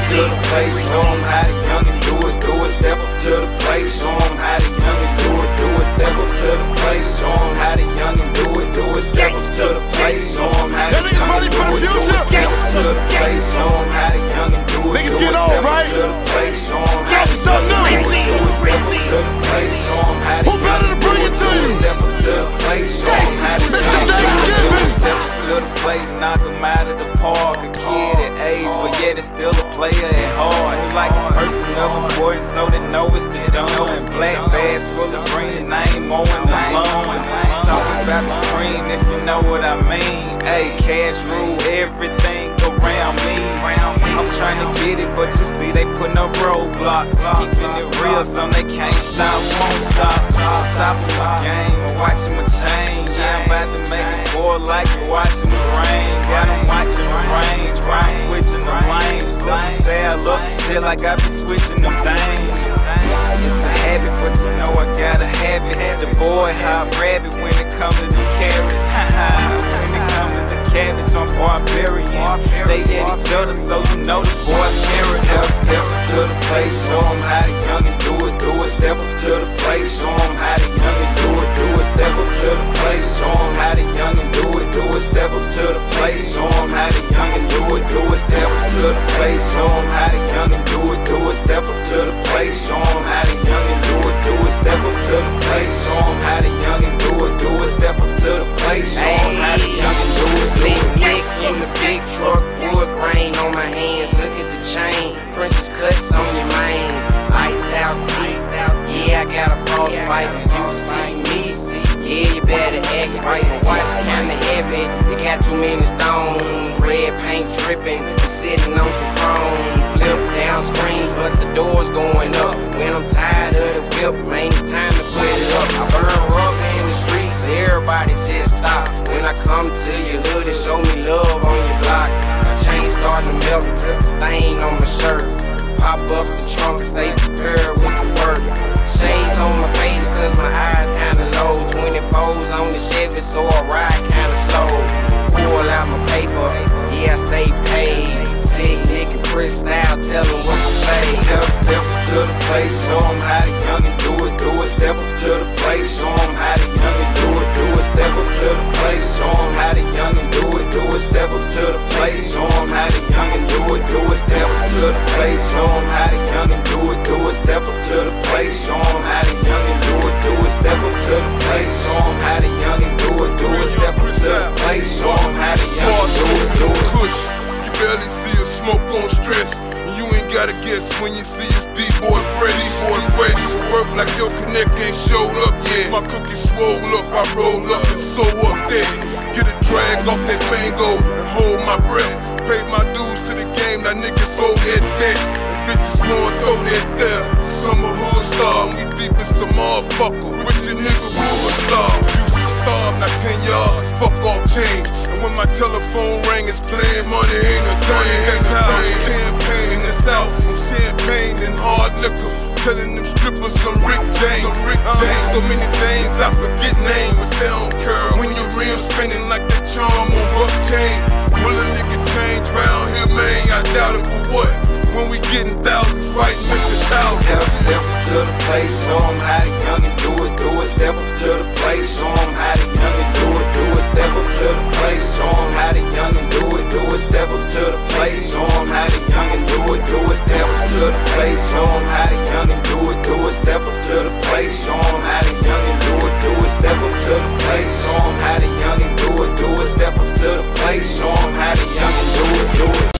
to the plate, show 'em how the youngin' do it, step up to the plate, show 'em how the youngin' do it, step up to the plate, show 'em how the youngin' do it, step up to the plate, show 'em how the youngin' do it, step up to the plate, show 'em how the youngin' do it, niggas get on, right? Tell me something new. Who better to bring it to you? Mr. Thanksgiving. Step to the plate, knock him out of the park. A kid at age, but yet it's still a player at heart. He like a person of importance, so they know it's the dome. And black bags full of green, I ain't mowing the lawn. Talking about the cream, if you know what I mean. Hey, cash rule everything around me. I'm trying to get it, but you see they putting up roadblocks. Keeping it real, so they can't stop, won't stop. On top of my game, I'm watching my chain. Yeah, I'm about to make it boil like you're watching the rain. Got them watching the range, right? Switching the lanes, flipping style up, just like I be switching them things. It's a habit, but you know I gotta have it. The boy hot rabbit when it comes to the carrots. When it comes to the cabbage, I'm barbarian. They at each other, so you know the boy's carrot. Step up to the plate, show 'em how the youngin' do it, step up to the plate, show 'em how the youngin' do it, step up to the plate, show 'em how the youngin' do it, step up to the plate, show 'em how the youngin' do it, step up to the plate, show 'em how the youngin' do it, step up to the plate, show 'em how the youngin' do it, step up to the plate, show 'em how the youngin' do it, step up to the plate, show 'em how the youngin' do it. Slick Nick in the big truck, wood grain on my hands, look at the chain, princess cuts on your mane, iced out teeth, yeah I got a frostbite, you see me, yeah you better act right, my watch kinda heavy, it got too many stones, red paint dripping, I'm sitting on some chrome, flip down screens but the door's going up, when I'm tired of the whip, man it's time to put it up, I burn rubber in the streets, so everybody just stop, when I come to your hood and show me love on your block, my chain starting to melt, drip a stain on my shirt, pop up the trunk and stay prepared with the work, shades on my face cause my eyes kinda low, 24s on the Chevy so I ride kinda slow, pull out my paper, yeah I stay paid, sick nigga Chris style, tell them what to say. Step up to the plate, show 'em how the youngin' do it, step up to the plate, show 'em how the youngin' do it, step up to the plate, show 'em how the youngin' do it, step up to the plate, show 'em how the youngin' do it, step up to the plate, show 'em how the youngin' do it, step up to the plate, show 'em how the youngin' do it, step up to the plate, show 'em how the youngin' do it, step up to the plate, show 'em how the youngin' do it. Kush, you barely see a smoke on stress, and you ain't gotta guess when you see us D-boy fresh, work like your connect ain't showed up yet. My cookie swole up, I roll up and sew up there. Get a drag off that mango and hold my breath. Pay my dues to the game, that nigga sold that debt. And bitches wanna throw that there. Summer hood star, we deep in some motherfucker. Wish a nigga would a star. Used to starve, not 10 yards, fuck off change. And when my telephone rang, it's playing money ain't a thing. That's how I'm campaign in the South. I'm champagne and hard liquor. Telling them strippers some Rick James. So many things, I forget names. They don't care when your real spinning like that charm on buck chain. Will a nigga change round here, man? I doubt it for what? When we getting thousands fighting with the thousands. Step up to the plate, show 'em how the youngin' do it, step up to the plate, show 'em how the youngin' do it, step up to the plate, show 'em how the youngin' do it, step up to the plate, show 'em how the youngin' do